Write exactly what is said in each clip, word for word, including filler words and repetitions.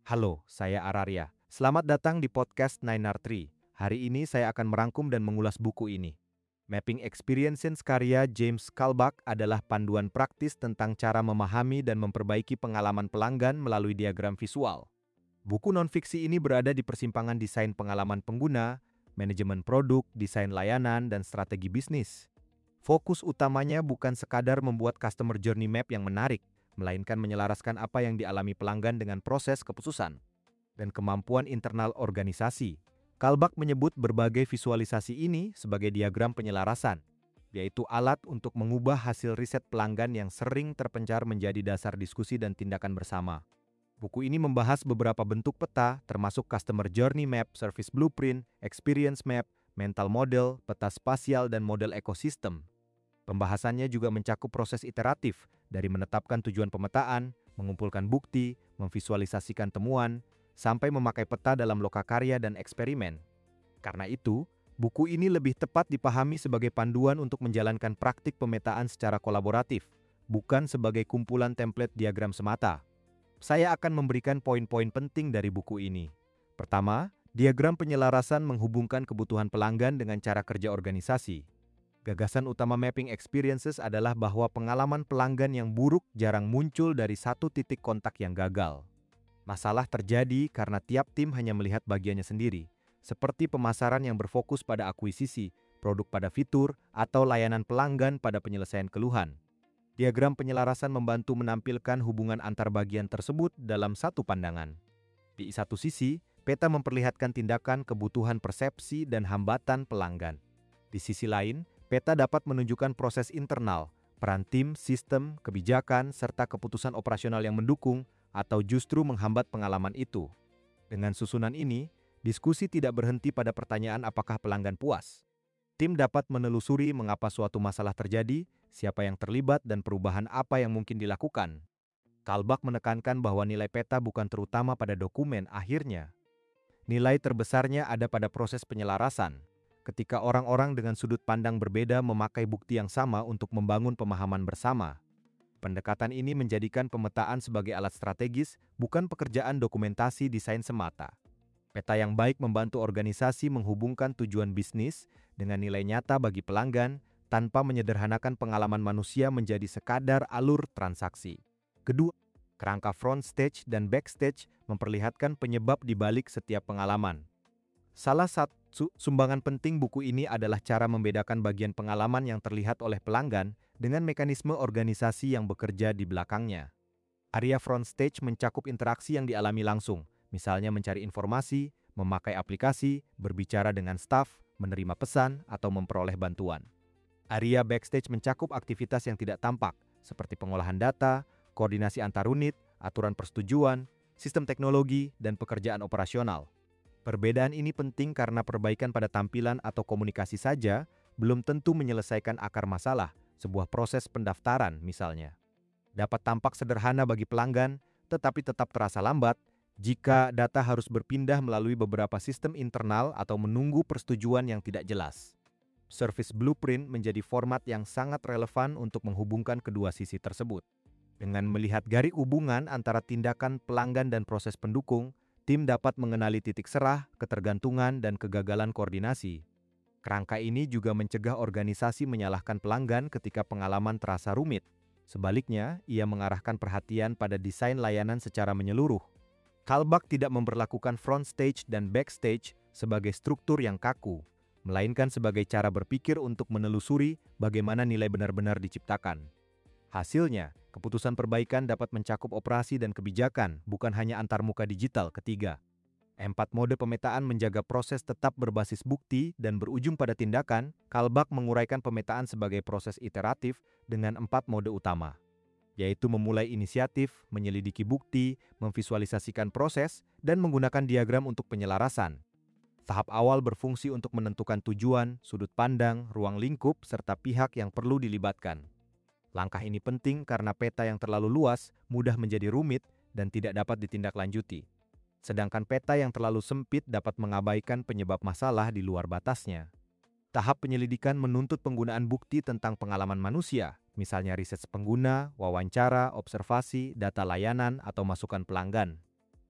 Halo, saya Araria. Selamat datang di podcast Nine R Tree. Hari ini saya akan merangkum dan mengulas buku ini. Mapping Experiences karya James Kalbach adalah panduan praktis tentang cara memahami dan memperbaiki pengalaman pelanggan melalui diagram visual. Buku non-fiksi ini berada di persimpangan desain pengalaman pengguna, manajemen produk, desain layanan, dan strategi bisnis. Fokus utamanya bukan sekadar membuat customer journey map yang menarik, melainkan menyelaraskan apa yang dialami pelanggan dengan proses keputusan dan kemampuan internal organisasi. Kalbach menyebut berbagai visualisasi ini sebagai diagram penyelarasan, yaitu alat untuk mengubah hasil riset pelanggan yang sering terpencar menjadi dasar diskusi dan tindakan bersama. Buku ini membahas beberapa bentuk peta, termasuk Customer Journey Map, Service Blueprint, Experience Map, Mental Model, peta spasial, dan model ekosistem. Pembahasannya juga mencakup proses iteratif, dari menetapkan tujuan pemetaan, mengumpulkan bukti, memvisualisasikan temuan, sampai memakai peta dalam lokakarya dan eksperimen. Karena itu, buku ini lebih tepat dipahami sebagai panduan untuk menjalankan praktik pemetaan secara kolaboratif, bukan sebagai kumpulan template diagram semata. Saya akan memberikan poin-poin penting dari buku ini. Pertama, diagram penyelarasan menghubungkan kebutuhan pelanggan dengan cara kerja organisasi. Gagasan utama Mapping Experiences adalah bahwa pengalaman pelanggan yang buruk jarang muncul dari satu titik kontak yang gagal. Masalah terjadi karena tiap tim hanya melihat bagiannya sendiri, seperti pemasaran yang berfokus pada akuisisi, produk pada fitur, atau layanan pelanggan pada penyelesaian keluhan. Diagram penyelarasan membantu menampilkan hubungan antar bagian tersebut dalam satu pandangan. Di satu sisi, peta memperlihatkan tindakan, kebutuhan, persepsi, dan hambatan pelanggan. Di sisi lain, peta dapat menunjukkan proses internal, peran tim, sistem, kebijakan, serta keputusan operasional yang mendukung atau justru menghambat pengalaman itu. Dengan susunan ini, diskusi tidak berhenti pada pertanyaan apakah pelanggan puas. Tim dapat menelusuri mengapa suatu masalah terjadi, siapa yang terlibat, dan perubahan apa yang mungkin dilakukan. Kalbach menekankan bahwa nilai peta bukan terutama pada dokumen akhirnya. Nilai terbesarnya ada pada proses penyelarasan, ketika orang-orang dengan sudut pandang berbeda memakai bukti yang sama untuk membangun pemahaman bersama. Pendekatan ini menjadikan pemetaan sebagai alat strategis, bukan pekerjaan dokumentasi desain semata. Peta yang baik membantu organisasi menghubungkan tujuan bisnis dengan nilai nyata bagi pelanggan tanpa menyederhanakan pengalaman manusia menjadi sekadar alur transaksi. Kedua, kerangka front stage dan backstage memperlihatkan penyebab di balik setiap pengalaman. Salah satu sumbangan penting buku ini adalah cara membedakan bagian pengalaman yang terlihat oleh pelanggan dengan mekanisme organisasi yang bekerja di belakangnya. Area front stage mencakup interaksi yang dialami langsung, misalnya mencari informasi, memakai aplikasi, berbicara dengan staf, menerima pesan, atau memperoleh bantuan. Area backstage mencakup aktivitas yang tidak tampak, seperti pengolahan data, koordinasi antar unit, aturan persetujuan, sistem teknologi, dan pekerjaan operasional. Perbedaan ini penting karena perbaikan pada tampilan atau komunikasi saja belum tentu menyelesaikan akar masalah, sebuah proses pendaftaran misalnya. Dapat tampak sederhana bagi pelanggan, tetapi tetap terasa lambat jika data harus berpindah melalui beberapa sistem internal atau menunggu persetujuan yang tidak jelas. Service Blueprint menjadi format yang sangat relevan untuk menghubungkan kedua sisi tersebut. Dengan melihat garis hubungan antara tindakan pelanggan dan proses pendukung, tim dapat mengenali titik serah, ketergantungan, dan kegagalan koordinasi. Kerangka ini juga mencegah organisasi menyalahkan pelanggan ketika pengalaman terasa rumit. Sebaliknya, ia mengarahkan perhatian pada desain layanan secara menyeluruh. Kalbach tidak memperlakukan front stage dan backstage sebagai struktur yang kaku, melainkan sebagai cara berpikir untuk menelusuri bagaimana nilai benar-benar diciptakan. Hasilnya, keputusan perbaikan dapat mencakup operasi dan kebijakan, bukan hanya antarmuka digital ketiga. Empat mode pemetaan menjaga proses tetap berbasis bukti dan berujung pada tindakan. Kalbach menguraikan pemetaan sebagai proses iteratif dengan empat mode utama, yaitu memulai inisiatif, menyelidiki bukti, memvisualisasikan proses, dan menggunakan diagram untuk penyelarasan. Tahap awal berfungsi untuk menentukan tujuan, sudut pandang, ruang lingkup, serta pihak yang perlu dilibatkan. Langkah ini penting karena peta yang terlalu luas mudah menjadi rumit dan tidak dapat ditindaklanjuti. Sedangkan peta yang terlalu sempit dapat mengabaikan penyebab masalah di luar batasnya. Tahap penyelidikan menuntut penggunaan bukti tentang pengalaman manusia, misalnya riset pengguna, wawancara, observasi, data layanan, atau masukan pelanggan.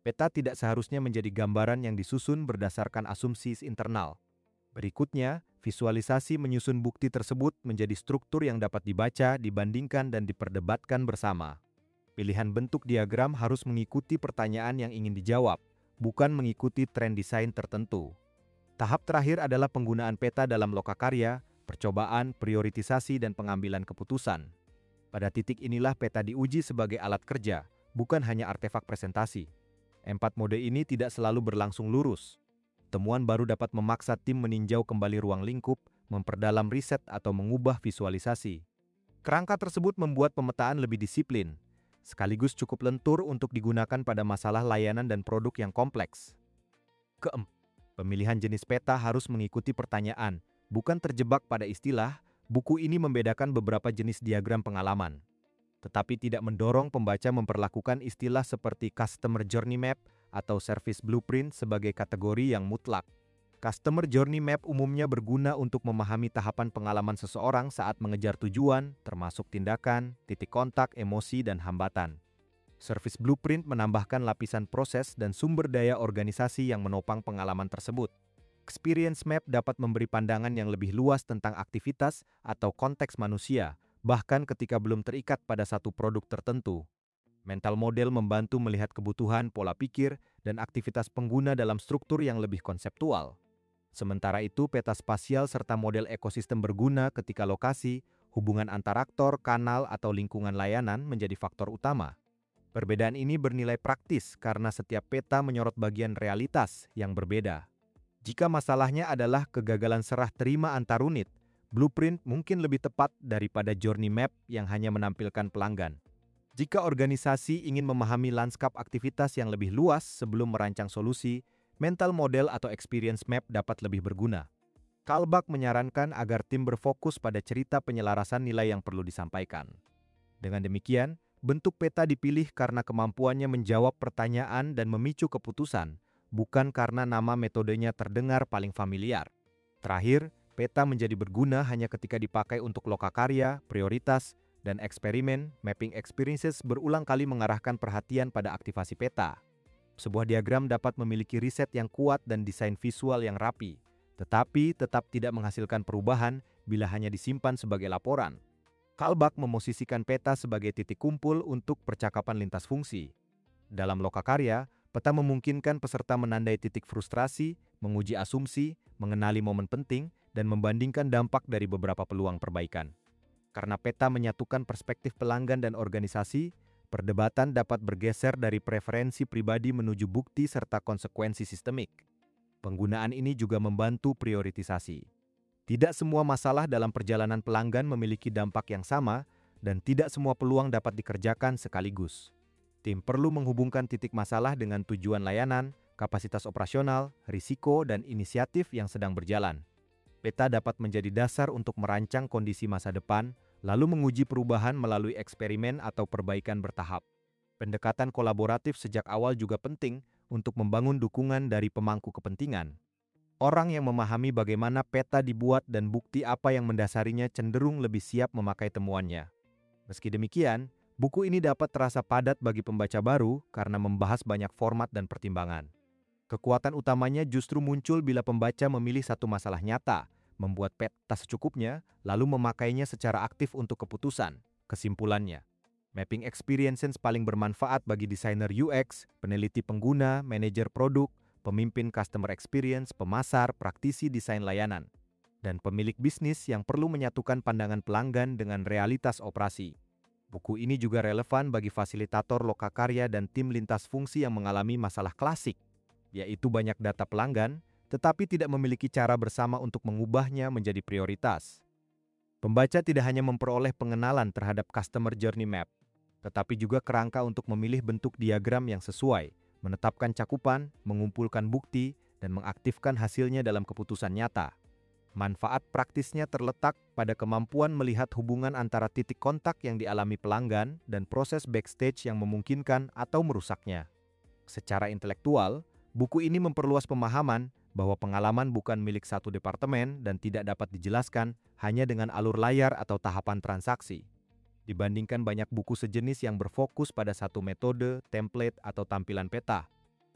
Peta tidak seharusnya menjadi gambaran yang disusun berdasarkan asumsi internal. Berikutnya, visualisasi menyusun bukti tersebut menjadi struktur yang dapat dibaca, dibandingkan, dan diperdebatkan bersama. Pilihan bentuk diagram harus mengikuti pertanyaan yang ingin dijawab, bukan mengikuti tren desain tertentu. Tahap terakhir adalah penggunaan peta dalam lokakarya, percobaan, prioritisasi, dan pengambilan keputusan. Pada titik inilah peta diuji sebagai alat kerja, bukan hanya artefak presentasi. Empat mode ini tidak selalu berlangsung lurus. Temuan baru dapat memaksa tim meninjau kembali ruang lingkup, memperdalam riset, atau mengubah visualisasi. Kerangka tersebut membuat pemetaan lebih disiplin, sekaligus cukup lentur untuk digunakan pada masalah layanan dan produk yang kompleks. Keempat, pemilihan jenis peta harus mengikuti pertanyaan, bukan terjebak pada istilah. Buku ini membedakan beberapa jenis diagram pengalaman, tetapi tidak mendorong pembaca memperlakukan istilah seperti Customer Journey Map atau Service Blueprint sebagai kategori yang mutlak. Customer Journey Map umumnya berguna untuk memahami tahapan pengalaman seseorang saat mengejar tujuan, termasuk tindakan, titik kontak, emosi, dan hambatan. Service Blueprint menambahkan lapisan proses dan sumber daya organisasi yang menopang pengalaman tersebut. Experience Map dapat memberi pandangan yang lebih luas tentang aktivitas atau konteks manusia, bahkan ketika belum terikat pada satu produk tertentu. Mental model membantu melihat kebutuhan, pola pikir, dan aktivitas pengguna dalam struktur yang lebih konseptual. Sementara itu, peta spasial serta model ekosistem berguna ketika lokasi, hubungan antar aktor, kanal, atau lingkungan layanan menjadi faktor utama. Perbedaan ini bernilai praktis karena setiap peta menyorot bagian realitas yang berbeda. Jika masalahnya adalah kegagalan serah terima antar unit, blueprint mungkin lebih tepat daripada journey map yang hanya menampilkan pelanggan. Jika organisasi ingin memahami lanskap aktivitas yang lebih luas sebelum merancang solusi, mental model atau experience map dapat lebih berguna. Kalbach menyarankan agar tim berfokus pada cerita penyelarasan nilai yang perlu disampaikan. Dengan demikian, bentuk peta dipilih karena kemampuannya menjawab pertanyaan dan memicu keputusan, bukan karena nama metodenya terdengar paling familiar. Terakhir, peta menjadi berguna hanya ketika dipakai untuk lokakarya, prioritas, dan eksperimen. Mapping experiences berulang kali mengarahkan perhatian pada aktivasi peta. Sebuah diagram dapat memiliki riset yang kuat dan desain visual yang rapi, tetapi tetap tidak menghasilkan perubahan bila hanya disimpan sebagai laporan. Kalbach memosisikan peta sebagai titik kumpul untuk percakapan lintas fungsi. Dalam lokakarya, peta memungkinkan peserta menandai titik frustrasi, menguji asumsi, mengenali momen penting, dan membandingkan dampak dari beberapa peluang perbaikan. Karena peta menyatukan perspektif pelanggan dan organisasi, perdebatan dapat bergeser dari preferensi pribadi menuju bukti serta konsekuensi sistemik. Penggunaan ini juga membantu prioritisasi. Tidak semua masalah dalam perjalanan pelanggan memiliki dampak yang sama, dan tidak semua peluang dapat dikerjakan sekaligus. Tim perlu menghubungkan titik masalah dengan tujuan layanan, kapasitas operasional, risiko, dan inisiatif yang sedang berjalan. Peta dapat menjadi dasar untuk merancang kondisi masa depan, lalu menguji perubahan melalui eksperimen atau perbaikan bertahap. Pendekatan kolaboratif sejak awal juga penting untuk membangun dukungan dari pemangku kepentingan. Orang yang memahami bagaimana peta dibuat dan bukti apa yang mendasarinya cenderung lebih siap memakai temuannya. Meski demikian, buku ini dapat terasa padat bagi pembaca baru karena membahas banyak format dan pertimbangan. Kekuatan utamanya justru muncul bila pembaca memilih satu masalah nyata, membuat peta secukupnya, lalu memakainya secara aktif untuk keputusan. Kesimpulannya, mapping experiences paling bermanfaat bagi desainer U X, peneliti pengguna, manajer produk, pemimpin customer experience, pemasar, praktisi desain layanan, dan pemilik bisnis yang perlu menyatukan pandangan pelanggan dengan realitas operasi. Buku ini juga relevan bagi fasilitator lokakarya dan tim lintas fungsi yang mengalami masalah klasik, yaitu banyak data pelanggan, tetapi tidak memiliki cara bersama untuk mengubahnya menjadi prioritas. Pembaca tidak hanya memperoleh pengenalan terhadap Customer Journey Map, tetapi juga kerangka untuk memilih bentuk diagram yang sesuai, menetapkan cakupan, mengumpulkan bukti, dan mengaktifkan hasilnya dalam keputusan nyata. Manfaat praktisnya terletak pada kemampuan melihat hubungan antara titik kontak yang dialami pelanggan dan proses backstage yang memungkinkan atau merusaknya. Secara intelektual, buku ini memperluas pemahaman bahwa pengalaman bukan milik satu departemen dan tidak dapat dijelaskan hanya dengan alur layar atau tahapan transaksi. Dibandingkan banyak buku sejenis yang berfokus pada satu metode, template, atau tampilan peta,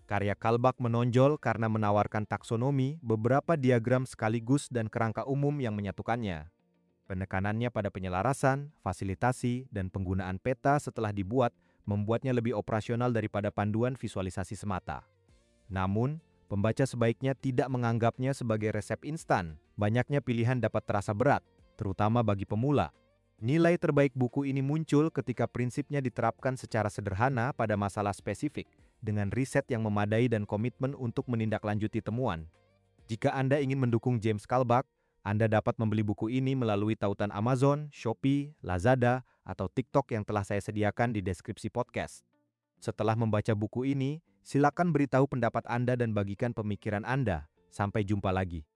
Karya Kalbach menonjol karena menawarkan taksonomi, beberapa diagram sekaligus dan kerangka umum yang menyatukannya. Penekanannya pada penyelarasan, fasilitasi, dan penggunaan peta setelah dibuat membuatnya lebih operasional daripada panduan visualisasi semata. Namun, pembaca sebaiknya tidak menganggapnya sebagai resep instan. Banyaknya pilihan dapat terasa berat, terutama bagi pemula. Nilai terbaik buku ini muncul ketika prinsipnya diterapkan secara sederhana pada masalah spesifik, dengan riset yang memadai dan komitmen untuk menindaklanjuti temuan. Jika Anda ingin mendukung James Kalbach, Anda dapat membeli buku ini melalui tautan Amazon, Shopee, Lazada, atau TikTok yang telah saya sediakan di deskripsi podcast. Setelah membaca buku ini, silakan beritahu pendapat Anda dan bagikan pemikiran Anda. Sampai jumpa lagi.